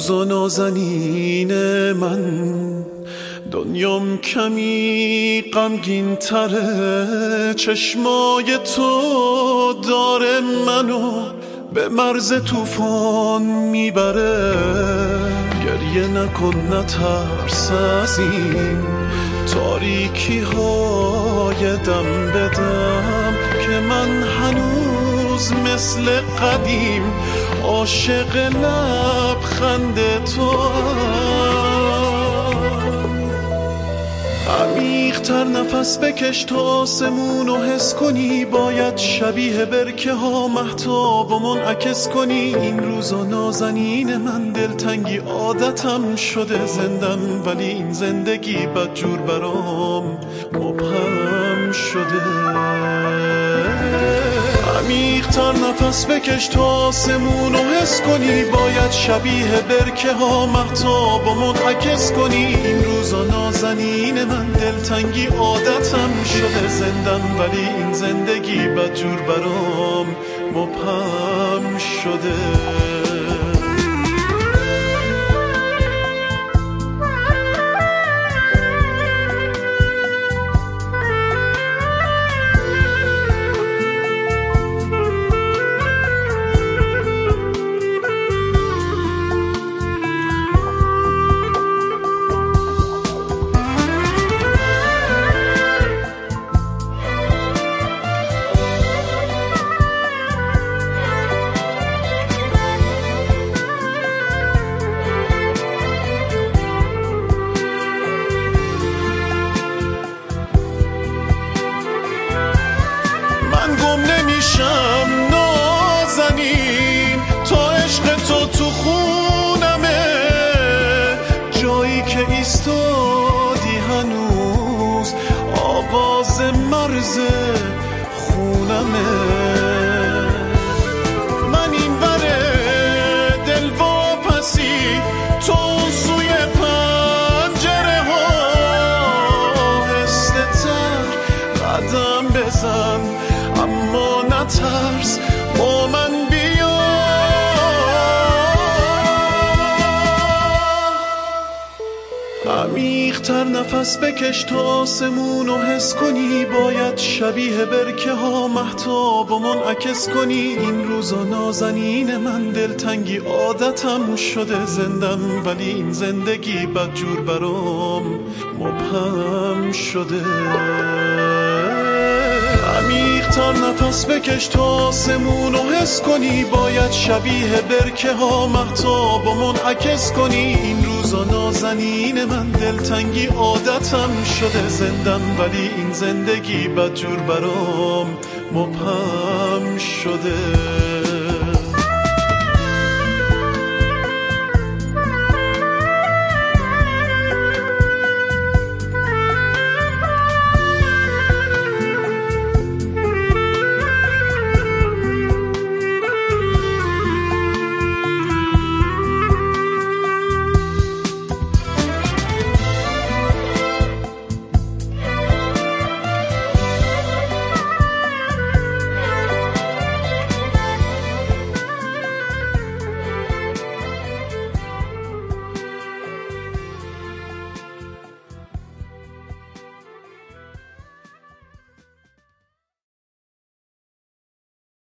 روزا نازنین من، دنیام کمی غمگین تره، چشمای تو داره منو به مرز طوفان میبره. گریه نکن نترس از این تاریکی های دم بدم، که من هنوز مثل قدیم عاشق لبخند توام. عمیق‌تر نفس بکش تا آسمون رو حس کنی، باید شبیه برکه ها مهتاب و منعکس کنی. این روزا نازنین من، دلتنگی عادتم شده زندم، ولی این زندگی بدجور برام مبهم شده. عمیق‌تر نفس بکش تا آسمون رو حس کنی، باید شبیه برکه ها مهتاب و منعکس کنی. این روزا نازنین من، دلتنگی عادتم شده زندم، ولی این زندگی بدجور برام مبهم شده. نمیشم نازنین تا عشق تو خونمه، جایی که ایستادی هنوز آواز مرز خونمه. من این وره دل واپسی، تو اون سوی پنجره ها، هسته تر قدم بزن اما نترس، با من بیا. عمیق‌تر نفس بکش تا آسمون رو حس کنی، باید شبیه برکه ها مهتاب و منعکس کنی. این روزا نازنین من، دلتنگی عادتم شده زندم، ولی این زندگی بدجور برام مبهم شده. عمیق‌تر نفس بکش تا آسمون رو حس کنی، باید شبیه برکه ها مهتاب و منعکس کنی. این روزا نازنین من، دلتنگی عادتم شده زندم، ولی این زندگی بدجور برام مبهم شده.